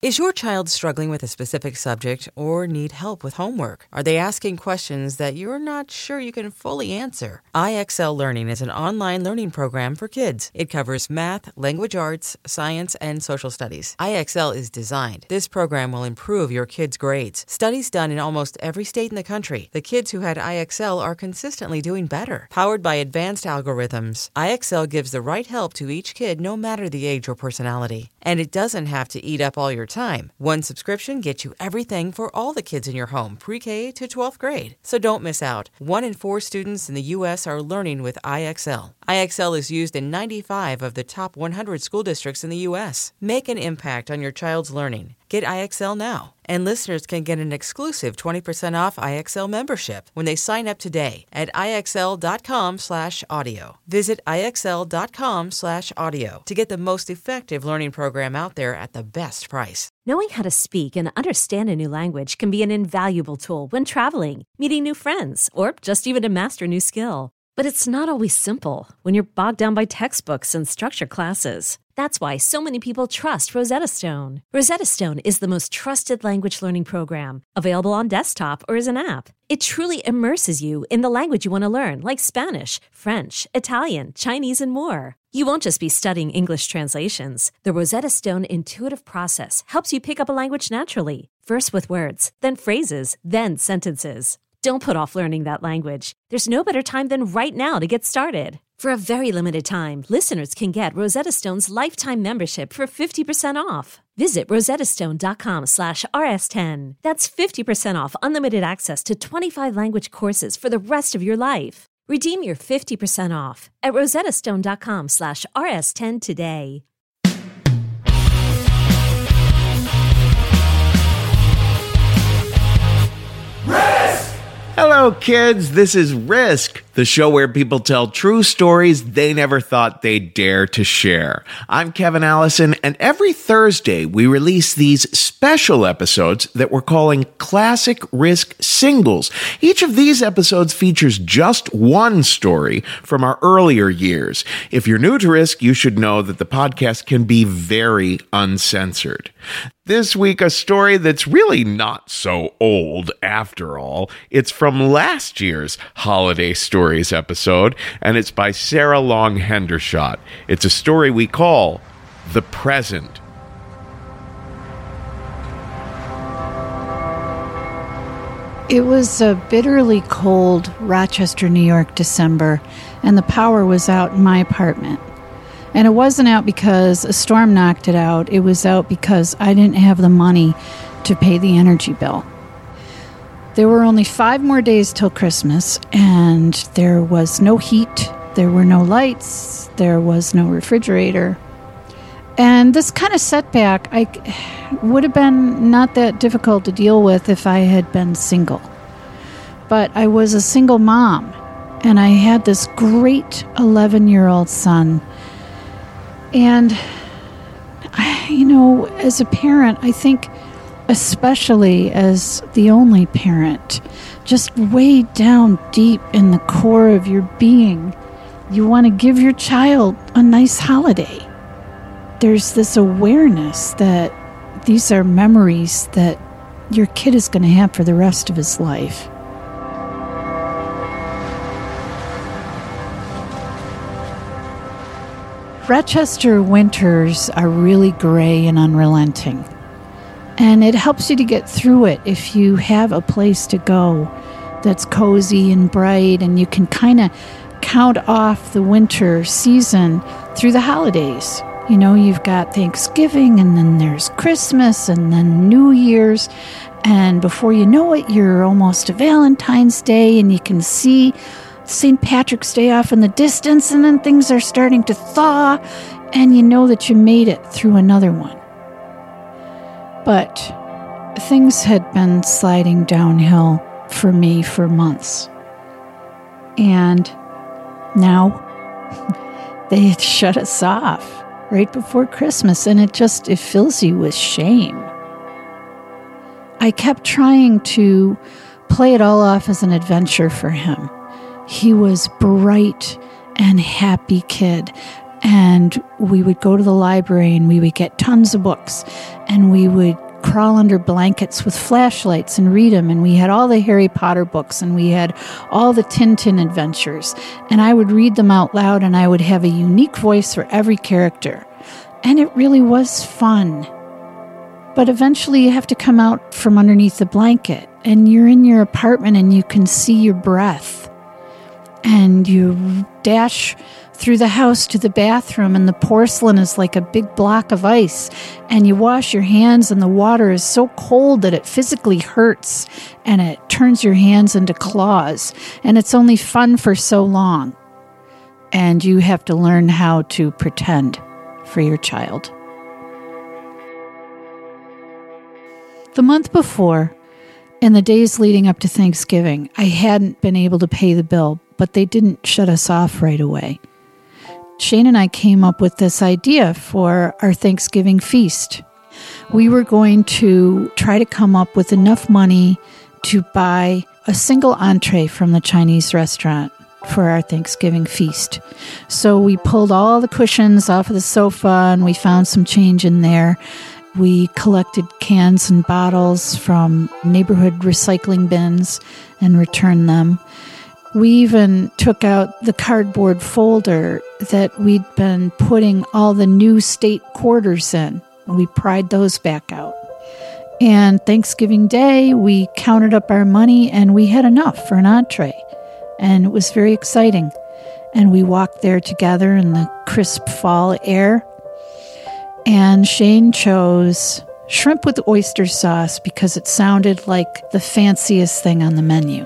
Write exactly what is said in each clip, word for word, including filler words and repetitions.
Is your child struggling with a specific subject or need help with homework? Are they asking questions that you're not sure you can fully answer? I X L Learning is an online learning program for kids. It covers math, language arts, science, and social studies. I X L is designed. This program will improve your kids' grades. Studies done in almost every state in the country. The kids who had I X L are consistently doing better. Powered by advanced algorithms, I X L gives the right help to each kid no matter the age or personality. And it doesn't have to eat up all your time. One subscription gets you everything for all the kids in your home, pre-K to twelfth grade. So don't miss out. One in four students in the U S are learning with I X L. I X L is used in ninety-five of the top one hundred school districts in the U S. Make an impact on your child's learning. Get I X L now. And listeners can get an exclusive twenty percent off I X L membership when they sign up today at IXL.com slash audio. Visit IXL.com slash audio to get the most effective learning program out there at the best price. Knowing how to speak and understand a new language can be an invaluable tool when traveling, meeting new friends, or just even to master a new skill. But it's not always simple when you're bogged down by textbooks and structured classes. That's why so many people trust Rosetta Stone. Rosetta Stone is the most trusted language learning program, available on desktop or as an app. It truly immerses you in the language you want to learn, like Spanish, French, Italian, Chinese, and more. You won't just be studying English translations. The Rosetta Stone intuitive process helps you pick up a language naturally, first with words, then phrases, then sentences. Don't put off learning that language. There's no better time than right now to get started. For a very limited time, listeners can get Rosetta Stone's lifetime membership for fifty percent off. Visit rosettastone.com slash rs10. That's fifty percent off unlimited access to twenty-five language courses for the rest of your life. Redeem your fifty percent off at rosettastone.com slash rs10 today. Hello, kids. This is Risk, the show where people tell true stories they never thought they'd dare to share. I'm Kevin Allison, and every Thursday we release these special episodes that we're calling Classic Risk Singles. Each of these episodes features just one story from our earlier years. If you're new to Risk, you should know that the podcast can be very uncensored. This week, a story that's really not so old after all. It's from last year's Holiday Stories episode, and it's by Sarah Long Hendershot. It's a story we call The Present. It was a bitterly cold Rochester, New York December, and the power was out in my apartment. And it wasn't out because a storm knocked it out. It was out because I didn't have the money to pay the energy bill. There were only five more days till Christmas, and there was no heat, there were no lights, there was no refrigerator. And this kind of setback I, would have been not that difficult to deal with if I had been single. But I was a single mom, and I had this great eleven-year-old son. And, you know, as a parent, I think, especially as the only parent, just way down deep in the core of your being, you want to give your child a nice holiday. There's this awareness that these are memories that your kid is going to have for the rest of his life. Rochester winters are really gray and unrelenting, and it helps you to get through it if you have a place to go that's cozy and bright, and you can kind of count off the winter season through the holidays. You know, you've got Thanksgiving, and then there's Christmas, and then New Year's, and before you know it, you're almost to Valentine's Day, and you can see Saint Patrick's Day off in the distance, and then things are starting to thaw, and you know that you made it through another one. But things had been sliding downhill for me for months. And now they had shut us off right before Christmas, and it just, it fills you with shame. I kept trying to play it all off as an adventure for him. He was bright and happy kid, And we would go to the library and we would get tons of books, and we would crawl under blankets with flashlights and read them. And we had all the Harry Potter books, and we had all the Tintin adventures. And I would read them out loud, and I would have a unique voice for every character. And it really was fun. But eventually you have to come out from underneath the blanket, and you're in your apartment and you can see your breath. And you dash through the house to the bathroom, and the porcelain is like a big block of ice. And you wash your hands, and the water is so cold that it physically hurts, and it turns your hands into claws. And it's only fun for so long. And you have to learn how to pretend for your child. The month before, in the days leading up to Thanksgiving, I hadn't been able to pay the bill, but they didn't shut us off right away. Shane and I came up with this idea for our Thanksgiving feast. We were going to try to come up with enough money to buy a single entree from the Chinese restaurant for our Thanksgiving feast. So we pulled all the cushions off of the sofa, and we found some change in there. We collected cans and bottles from neighborhood recycling bins and returned them. We even took out the cardboard folder that we'd been putting all the new state quarters in. We pried those back out. And Thanksgiving Day, we counted up our money, and we had enough for an entree. And it was very exciting. And we walked there together in the crisp fall air. And Shane chose shrimp with oyster sauce because it sounded like the fanciest thing on the menu.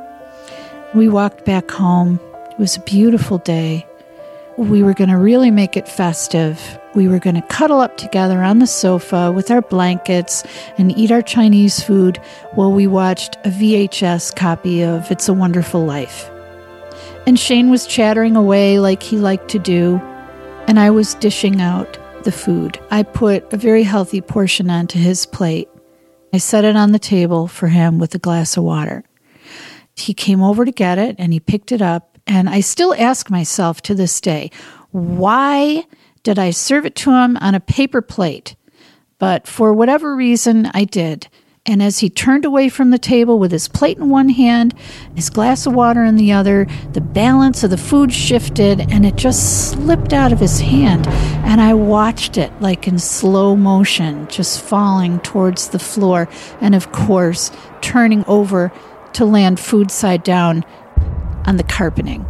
We walked back home. It was a beautiful day. We were going to really make it festive. We were going to cuddle up together on the sofa with our blankets and eat our Chinese food while we watched a V H S copy of It's a Wonderful Life. And Shane was chattering away like he liked to do, and I was dishing out the food. I put a very healthy portion onto his plate. I set it on the table for him with a glass of water. He came over to get it, and he picked it up, and I still ask myself to this day, why did I serve it to him on a paper plate? But for whatever reason, I did. And as he turned away from the table with his plate in one hand, his glass of water in the other, the balance of the food shifted, and it just slipped out of his hand. And I watched it like in slow motion, just falling towards the floor, and of course, turning over to land food side down on the carpeting.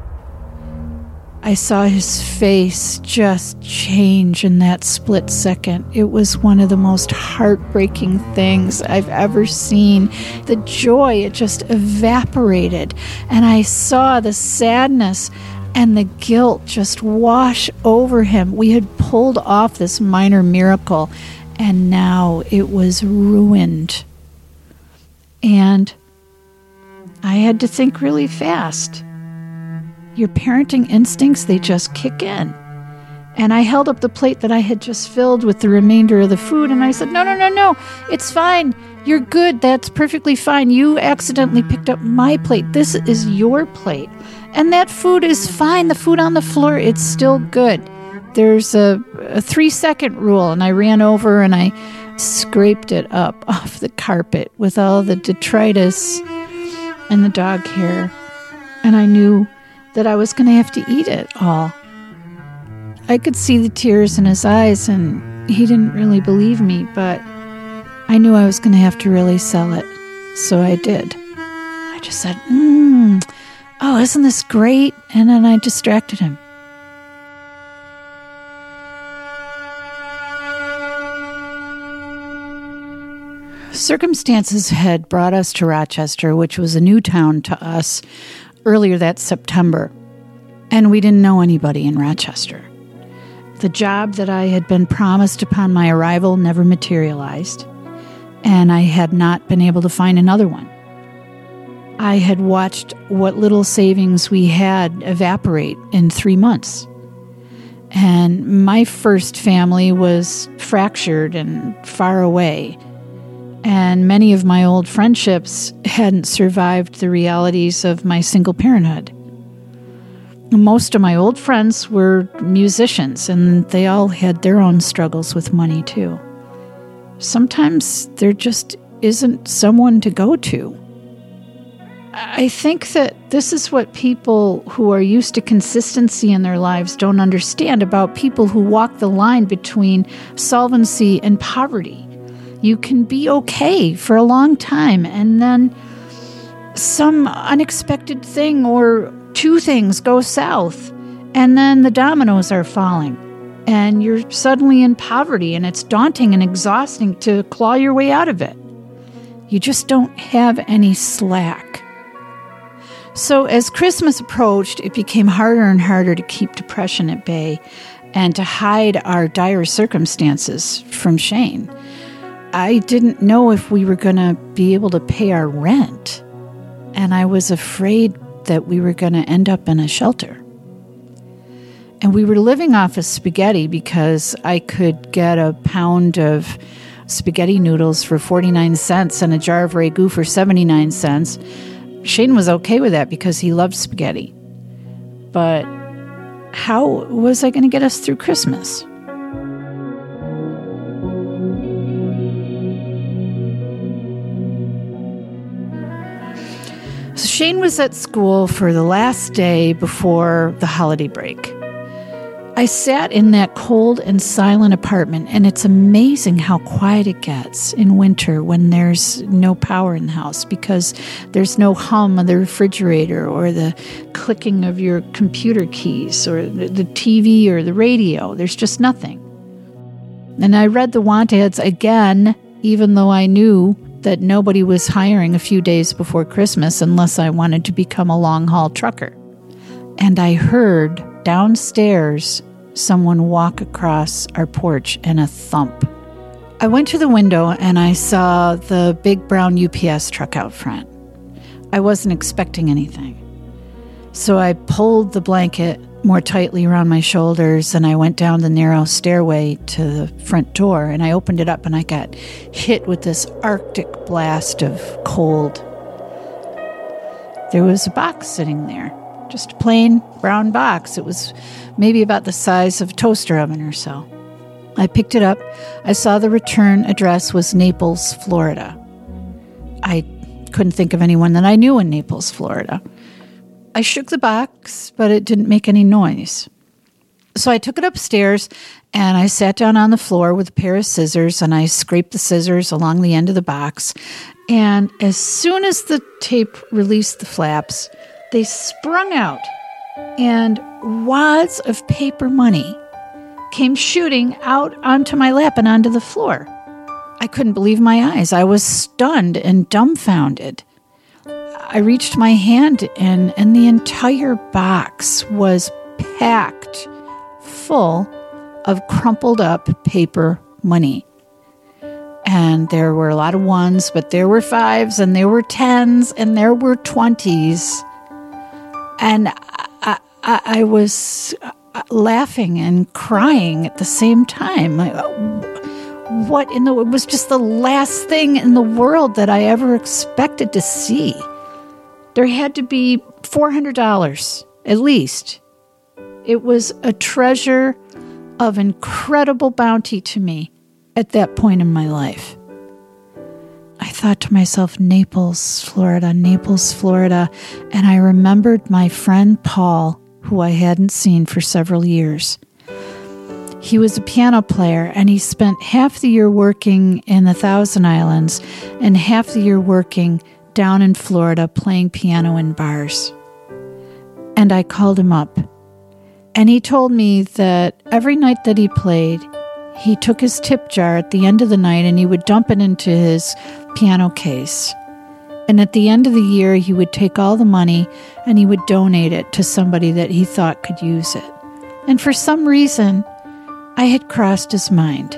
I saw his face just change in that split second. It was one of the most heartbreaking things I've ever seen. The joy, it just evaporated. And I saw the sadness and the guilt just wash over him. We had pulled off this minor miracle, and now it was ruined. And I had to think really fast. Your parenting instincts, they just kick in. And I held up the plate that I had just filled with the remainder of the food, and I said, no, no, no, no, it's fine. You're good. That's perfectly fine. You accidentally picked up my plate. This is your plate. And that food is fine. The food on the floor, it's still good. There's a, a three-second rule, and I ran over and I scraped it up off the carpet with all the detritus and the dog hair. And I knew that I was going to have to eat it all. I could see the tears in his eyes, and he didn't really believe me, but I knew I was going to have to really sell it. So I did. I just said, mmm, oh, isn't this great? And then I distracted him. Circumstances had brought us to Rochester, which was a new town to us, earlier that September, and we didn't know anybody in Rochester. The job that I had been promised upon my arrival never materialized, and I had not been able to find another one. I had watched what little savings we had evaporate in three months. And my first family was fractured and far away, and many of my old friendships hadn't survived the realities of my single parenthood. Most of my old friends were musicians, and they all had their own struggles with money, too. Sometimes there just isn't someone to go to. I think that this is what people who are used to consistency in their lives don't understand about people who walk the line between solvency and poverty. You can be okay for a long time, and then some unexpected thing or two things go south, and then the dominoes are falling, and you're suddenly in poverty, and it's daunting and exhausting to claw your way out of it. You just don't have any slack. So as Christmas approached, it became harder and harder to keep depression at bay and to hide our dire circumstances from Shane. I didn't know if we were going to be able to pay our rent, and I was afraid that we were going to end up in a shelter. And we were living off of spaghetti because I could get a pound of spaghetti noodles for forty-nine cents and a jar of ragu for seventy-nine cents. Shane was okay with that because he loved spaghetti. But how was I going to get us through Christmas? So Shane was at school for the last day before the holiday break. I sat in that cold and silent apartment, and it's amazing how quiet it gets in winter when there's no power in the house, because there's no hum of the refrigerator or the clicking of your computer keys or the, the T V or the radio. There's just nothing. And I read the want ads again, even though I knew that nobody was hiring a few days before Christmas unless I wanted to become a long-haul trucker. And I heard downstairs someone walk across our porch and a thump. I went to the window and I saw the big brown U P S truck out front. I wasn't expecting anything. So I pulled the blanket more tightly around my shoulders and I went down the narrow stairway to the front door, and I opened it up and I got hit with this Arctic blast of cold. There was a box sitting there. Just a plain brown box. It was maybe about the size of a toaster oven or so. I picked it up. I saw the return address was Naples, Florida. I couldn't think of anyone that I knew in Naples, Florida. I shook the box, but it didn't make any noise. So I took it upstairs, and I sat down on the floor with a pair of scissors, and I scraped the scissors along the end of the box. And as soon as the tape released the flaps, they sprung out, and wads of paper money came shooting out onto my lap and onto the floor. I couldn't believe my eyes. I was stunned and dumbfounded. I reached my hand in, and the entire box was packed full of crumpled up paper money. And there were a lot of ones, but there were fives, and there were tens, and there were twenties. And I, I, I was laughing and crying at the same time. What in the... It was just the last thing in the world that I ever expected to see. There had to be four hundred dollars, at least. It was a treasure of incredible bounty to me at that point in my life. I thought to myself, Naples, Florida, Naples, Florida, and I remembered my friend Paul, who I hadn't seen for several years. He was a piano player, and he spent half the year working in the Thousand Islands and half the year working down in Florida playing piano in bars. And I called him up, and he told me that every night that he played, he took his tip jar at the end of the night and he would dump it into his piano case. And at the end of the year, he would take all the money and he would donate it to somebody that he thought could use it. And for some reason, I had crossed his mind.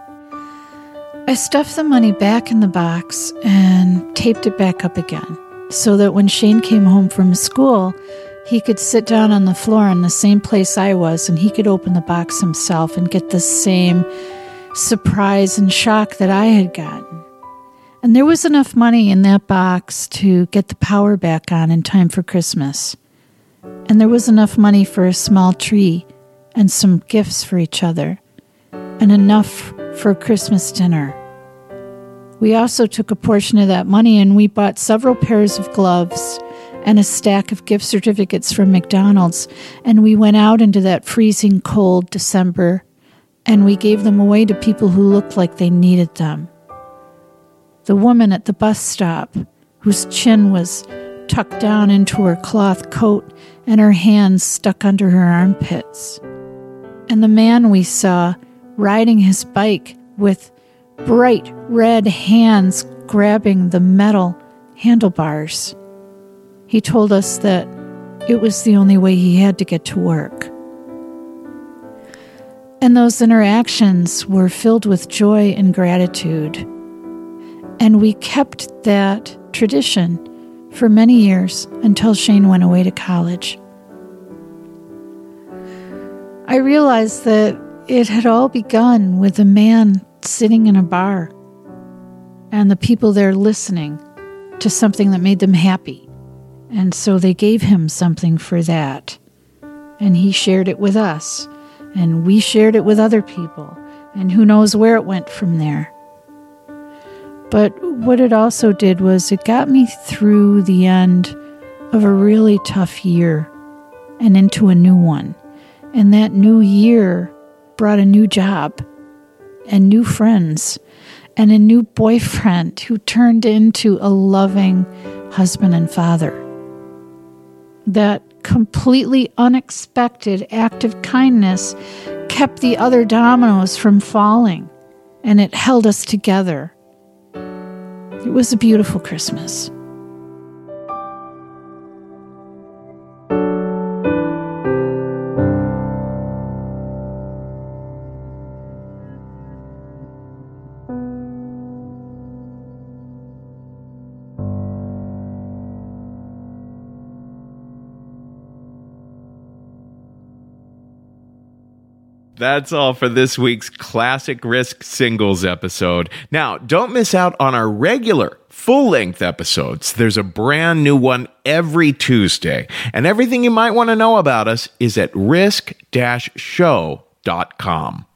I stuffed the money back in the box and taped it back up again so that when Shane came home from school, he could sit down on the floor in the same place I was, and he could open the box himself and get the same surprise and shock that I had gotten. And there was enough money in that box to get the power back on in time for Christmas. and there was enough money for a small tree and some gifts for each other, and enough for Christmas dinner. We also took a portion of that money and we bought several pairs of gloves and a stack of gift certificates from McDonald's, and we went out into that freezing cold December and we gave them away to people who looked like they needed them. The woman at the bus stop, whose chin was tucked down into her cloth coat and her hands stuck under her armpits. And the man we saw riding his bike with bright red hands grabbing the metal handlebars. He told us that it was the only way he had to get to work. And those interactions were filled with joy and gratitude. And we kept that tradition for many years until Shane went away to college. I realized that it had all begun with a man sitting in a bar and the people there listening to something that made them happy. And so they gave him something for that. And he shared it with us. And we shared it with other people. And who knows where it went from there. But what it also did was it got me through the end of a really tough year and into a new one. And that new year brought a new job and new friends and a new boyfriend who turned into a loving husband and father. That completely unexpected act of kindness kept the other dominoes from falling, and it held us together. It was a beautiful Christmas. That's all for this week's Classic Risk Singles episode. Now, don't miss out on our regular full-length episodes. There's a brand new one every Tuesday. And everything you might want to know about us is at risk dash show dot com.